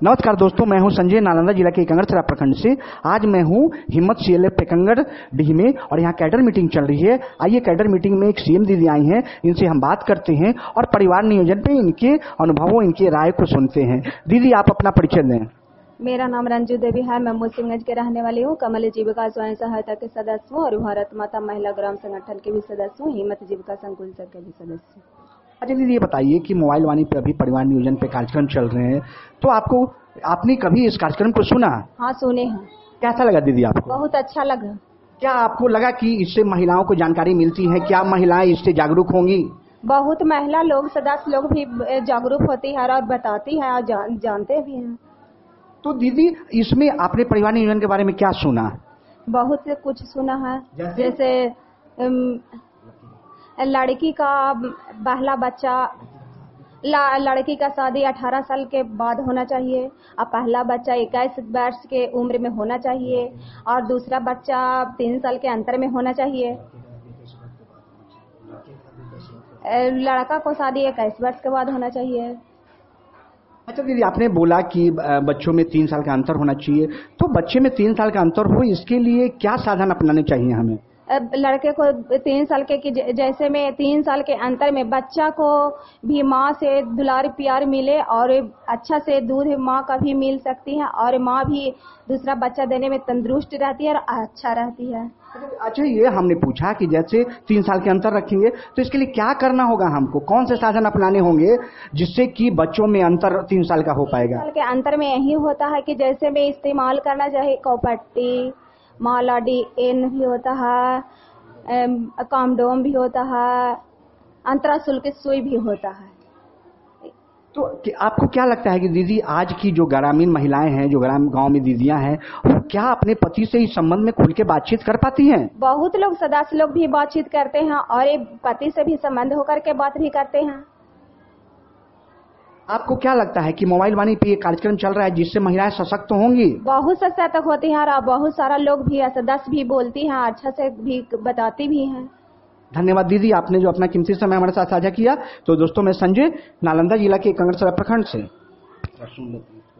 नमस्कार दोस्तों, मैं हूं संजय, नालंदा जिला के कंगड़सरा प्रखंड से। आज मैं हूं हिम्मत CLF टेकंगड़ डीह में और यहां कैडर मीटिंग चल रही है। आइए कैडर मीटिंग में एक CM दीदी आई हैं, इनसे हम बात करते हैं और परिवार नियोजन पे इनके अनुभवों, इनके राय को सुनते हैं। दीदी, आप अपना परिचय दें। मेरा नाम रंजू देवी है। मैं मुस्लिमगंज के रहने वाली हूँ। कमल जीविका स्वयं सहायता के सदस्य हूँ और भारत माता महिला ग्राम संगठन के भी सदस्य हूँ। हिम्मत जीविका संकुल के भी सदस्य हूँ। अच्छा दीदी, ये बताइए कि मोबाइल वाणी पे अभी परिवार नियोजन पे कार्यक्रम चल रहे हैं, तो आपने कभी इस कार्यक्रम को सुना? हाँ, सुने हैं। कैसा लगा दीदी आपको? बहुत अच्छा लगा। क्या आपको लगा कि इससे महिलाओं को जानकारी मिलती है? क्या महिलाएं इससे जागरूक होंगी? बहुत महिला लोग, सदस्य लोग भी जागरूक होती है और बताती है और जानते भी हैं। तो दीदी, इसमें आपने परिवार नियोजन के बारे में क्या सुना? बहुत से कुछ सुना है, जैसे लड़की का पहला बच्चा, लड़की का शादी 18 साल के बाद होना चाहिए और पहला बच्चा 21 वर्ष के उम्र में होना चाहिए और दूसरा बच्चा 3 साल के अंतर में होना चाहिए। लड़का को शादी 21 वर्ष के बाद होना चाहिए। अच्छा दीदी, आपने बोला कि बच्चों में 3 साल का अंतर होना चाहिए, तो बच्चे में 3 साल का अंतर हो, इसके लिए क्या साधन अपनाने चाहिए हमें? लड़के को 3 साल के जैसे में 3 साल के अंतर में बच्चा को भी माँ से दुलार प्यार मिले और अच्छा से दूध माँ का भी मिल सकती है और माँ भी दूसरा बच्चा देने में तंदुरुस्त रहती है और अच्छा रहती है। अच्छा, ये हमने पूछा कि जैसे 3 साल के अंतर रखेंगे तो इसके लिए क्या करना होगा हमको? कौन से साधन अपनाने होंगे जिससे कि बच्चों में अंतर 3 साल का हो पाएगा? 3 साल के अंतर में यही होता है कि जैसे में इस्तेमाल करना चाहिए कौपट्टी, माला DN भी होता है, कॉन्डोम भी होता है, अंतरा शुल्क सुई भी होता है। तो आपको क्या लगता है कि दीदी, आज की जो ग्रामीण महिलाएं हैं, जो गांव में दीदियां हैं, वो क्या अपने पति से इस संबंध में खुल के बातचीत कर पाती हैं? बहुत लोग, सदस्य लोग भी बातचीत करते हैं और पति से भी संबंध होकर के बात भी करते हैं। आपको क्या लगता है कि मोबाइल वाणी पे ये कार्यक्रम चल रहा है जिससे महिलाएं सशक्त होंगी? बहुत सशक्त होती हैं और बहुत सारा लोग भी, सदस्य भी बोलती हैं, अच्छा से भी बताती भी हैं। धन्यवाद दीदी, आपने जो अपना कीमती समय हमारे साथ साझा किया। तो दोस्तों, मैं संजय, नालंदा जिला के कंगड़सरा प्रखंड से।